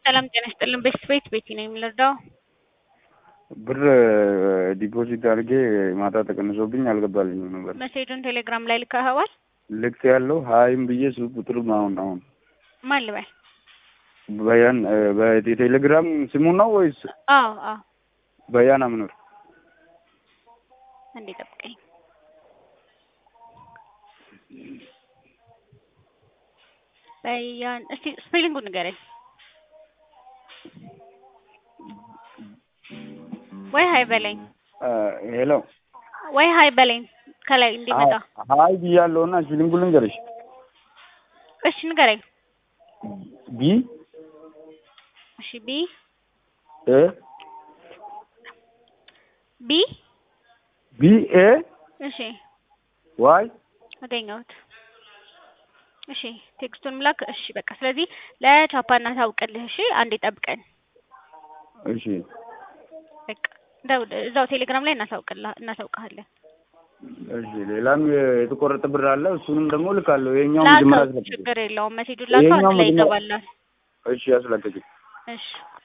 ሰላም ጤና ይስጥልን። ቤት ቤቲ ነኝ የምልርዳው። ብር ዲፖዚት አድርጌ ማታ ተቀንሶብኝ አልገባልኝም ነበር። ሜሴጁን ቴሌግራም ላይ ልከኸዋል? ልክ ያለው ሀይም ብዬ ስልክ ቁጥሩ አሁን ማን ልበል? በያን በቴሌግራም ስሙ ነው ወይስ? አዎ በያን አምኑር። እንዴ ጠብቀኝ። በያን እስቲ ስፔሊንጉን ንገረኝ። ወይ ሃይ በለኝ። ሄሎ ወይ ሃይ በለኝ ከላይ እንዲመጣ። ሃይ ብያለሁና ስፔሊንጉን ልንገርሽ። እሺ ንገረኝ። ቢ እሺ ቢ ኤ ቢ ቢ ኤ እሺ ዋይ አገኘሁት። እሺ ቴክስቱን ምላክ። እሺ በቃ ስለዚህ ለቻፓና ታውቅልህ። እሺ አንዴ ጠብቀን። እሺ በቃ እዛው ቴሌግራም ላይ እናሳውቅሃለን። እሺ ሌላም የተቆረጠ ብር አለ። እሱንም ደግሞ ልካለሁ። የኛው ላከው መጀመሪያ ችግር የለውም። ሜሴጁን ላከው አንድ ላይ ይገባላል። እሺ ያስለቀቂ። እሺ